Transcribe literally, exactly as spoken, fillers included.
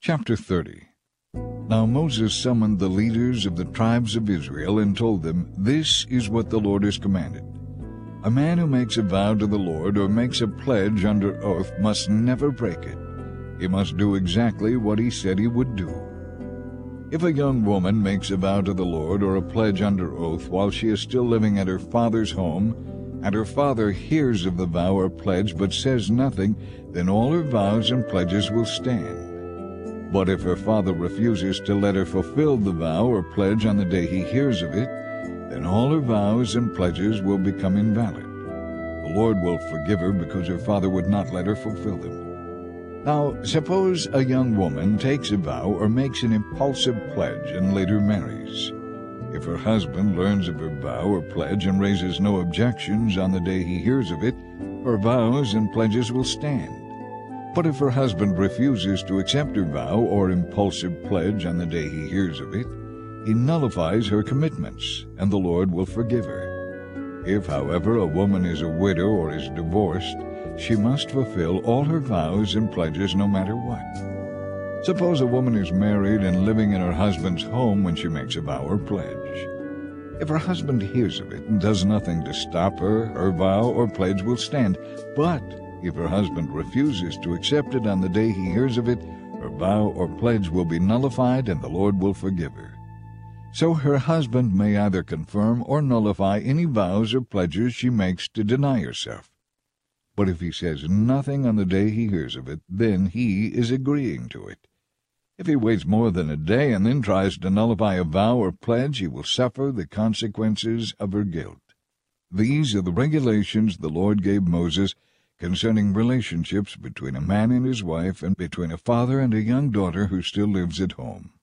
Chapter thirty. Now Moses summoned the leaders of the tribes of Israel and told them, "This is what the Lord has commanded. A man who makes a vow to the Lord or makes a pledge under oath must never break it. He must do exactly what he said he would do. If a young woman makes a vow to the Lord or a pledge under oath while she is still living at her father's home, and her father hears of the vow or pledge but says nothing, then all her vows and pledges will stand. But if her father refuses to let her fulfill the vow or pledge on the day he hears of it, then all her vows and pledges will become invalid. The Lord will forgive her because her father would not let her fulfill them. Now, suppose a young woman takes a vow or makes an impulsive pledge and later marries. If her husband learns of her vow or pledge and raises no objections on the day he hears of it, her vows and pledges will stand. But if her husband refuses to accept her vow or impulsive pledge on the day he hears of it, he nullifies her commitments, and the Lord will forgive her. If, however, a woman is a widow or is divorced, she must fulfill all her vows and pledges no matter what. Suppose a woman is married and living in her husband's home when she makes a vow or pledge. If her husband hears of it and does nothing to stop her, her vow or pledge will stand. But if her husband refuses to accept it on the day he hears of it, her vow or pledge will be nullified and the Lord will forgive her. So her husband may either confirm or nullify any vows or pledges she makes to deny herself. But if he says nothing on the day he hears of it, then he is agreeing to it. If he waits more than a day and then tries to nullify a vow or pledge, he will suffer the consequences of her guilt. These are the regulations the Lord gave Moses concerning relationships between a man and his wife and between a father and a young daughter who still lives at home.